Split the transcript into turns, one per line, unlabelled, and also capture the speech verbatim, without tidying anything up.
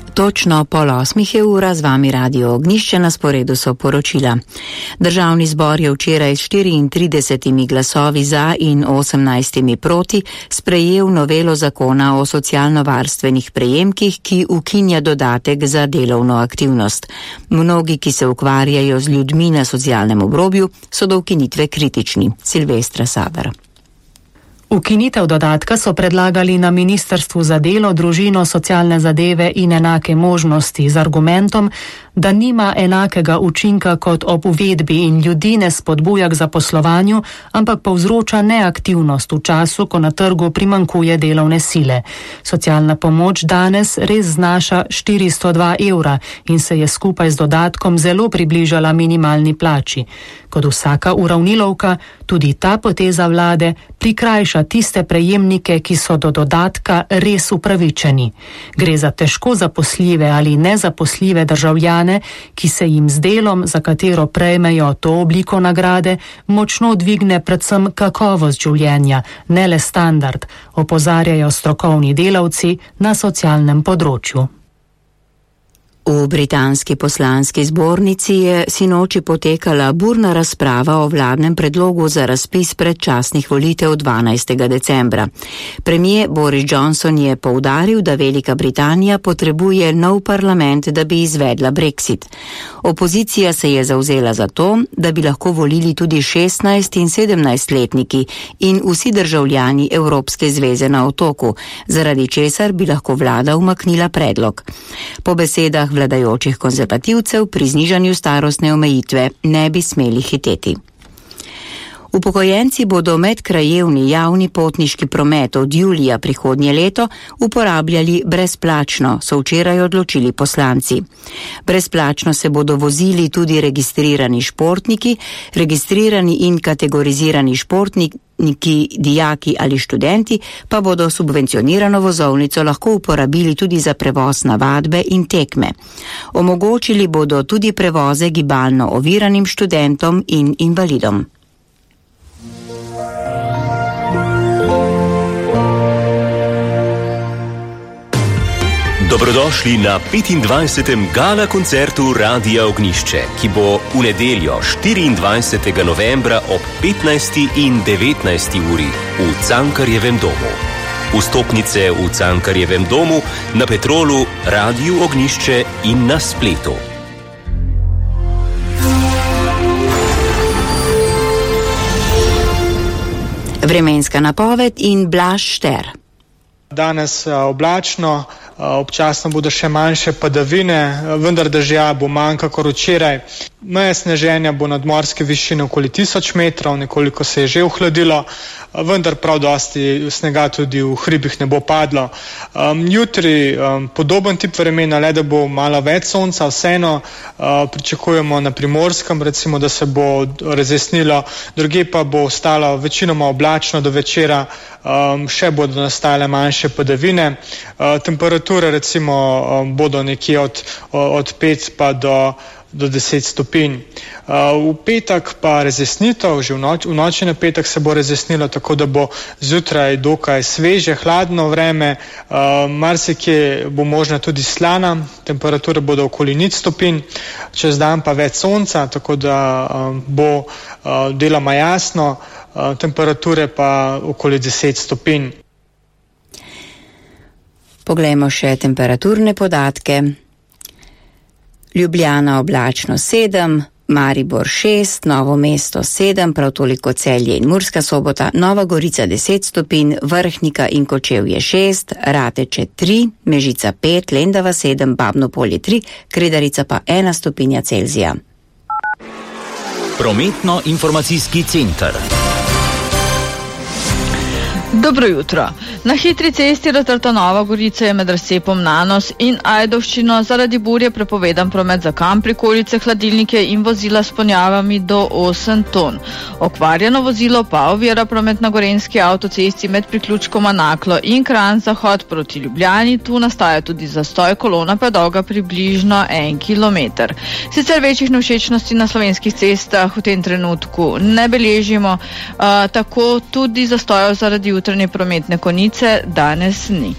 Točno pol osmih je ura, z vami Radio Ognjišče, na sporedu so poročila. Državni zbor je včeraj s štiriintridesetimi glasovi za in osemnajstimi proti sprejel novelo zakona o socialno-varstvenih prejemkih, ki ukinja dodatek za delovno aktivnost. Mnogi, ki se ukvarjajo z ljudmi na socialnem obrobju, so do ukinitve kritični. Silvestra Saber.
Ukinitev dodatka so predlagali na Ministrstvu za delo, družino, socialne zadeve in enake možnosti z argumentom, da nima enakega učinka kot ob uvedbi in ljudi ne spodbuja k zaposlovanju, ampak povzroča neaktivnost v času, ko na trgu primankuje delovne sile. Socialna pomoč danes res znaša štiristo dva evra in se je skupaj z dodatkom zelo približala minimalni plači. Kot vsaka uravnilovka, tudi ta poteza vlade prikrajša tiste prejemnike, ki so do dodatka res upravičeni. Gre za težko zaposljive ali nezaposljive državljane, ki se jim z delom, za katero prejmejo to obliko nagrade, močno dvigne predvsem kakovost življenja, ne le standard, opozarjajo strokovni delavci na socialnem področju.
V britanski poslanski zbornici je sinoči potekala burna razprava o vladnem predlogu za razpis predčasnih volitev dvanajstega decembra. Premier Boris Johnson je poudaril, da Velika Britanija potrebuje nov parlament, da bi izvedla Brexit. Opozicija se je zavzela za to, da bi lahko volili tudi šestnajst- in sedemnajstletniki in vsi državljani Evropske zveze na otoku, zaradi česar bi lahko vlada umaknila predlog. Po besedah vladajočih konzervativcev pri znižanju starostne omejitve ne bi smeli hiteti. Upokojenci bodo medkrajevni javni potniški promet od julija prihodnje leto uporabljali brezplačno, so včeraj odločili poslanci. Brezplačno se bodo vozili tudi registrirani športniki, registrirani in kategorizirani športniki, Neki dijaki ali študenti pa bodo subvencionirano vozovnico lahko uporabili tudi za prevoz na vadbe in tekme. Omogočili bodo tudi prevoze gibalno oviranim študentom in invalidom.
Dobrodošli na petindvajsetem gala koncertu Radia Ognjišče, ki bo v nedeljo štiriindvajsetega novembra ob petnajsti in devetnajsti uri v Cankarjevem domu. Vstopnice v Cankarjevem domu, na Petrolu, Radiu Ognjišče in na spletu.
Vremenska napoved in Blaž Šter.
Danes oblačno, občasno bodo še manjše padavine, vendar dežja bo manj kakor včeraj. Meja sneženja bo nadmorske višine okoli tisoč metrov, nekoliko se je že ohladilo, vendar prav dosti snega tudi v hribih ne bo padlo. Um, jutri um, podoben tip vremena, le da bo malo več sonca, vseeno uh, pričakujemo na Primorskem, recimo, da se bo razjasnilo, druge pa bo ostalo večinoma oblačno do večera, um, še bodo nastale manjše padavine. Uh, temperature recimo um, bodo nekje od, od pet pa do do deset stopinj. V petek pa razjasnitev, že v, noč, v noči na petek se bo razjasnilo, tako da bo zjutraj dokaj sveže, hladno vreme, marsikje bo možna tudi slana, temperature bodo okoli nič stopinj, čez dan pa več sonca, tako da bo deloma jasno, temperature pa okoli deset stopinj.
Poglejmo še temperaturne podatke. Ljubljana oblačno sedem, Maribor šest, Novo mesto sedem, prav toliko Celje in Murska Sobota, Nova Gorica deset stopinj, Vrhnika in Kočevje šest, Rateče tri, Mežica pet, Lendava sedem, Babno Polje tri, Kredarica pa ena stopinja Celzija.
Prometno-informacijski center.
Dobro jutro. Na hitri cesti do Tartanova Gorica je med razcepom Nanos in Ajdovščino zaradi burje prepovedan promet za kamp, prikolice, hladilnike in vozila s ponjavami do osem ton. Okvarjeno vozilo pa ovira promet na Gorenjski avtocesti med priključkoma Naklo in Kranj zahod proti Ljubljani. Tu nastaja tudi zastoj, kolona pa dolga približno en kilometer. Sicer večjih nevšečnosti na slovenskih cestah v tem trenutku ne beležimo, uh, tako tudi zastojev zaradi jutranje prometne konice danes ni.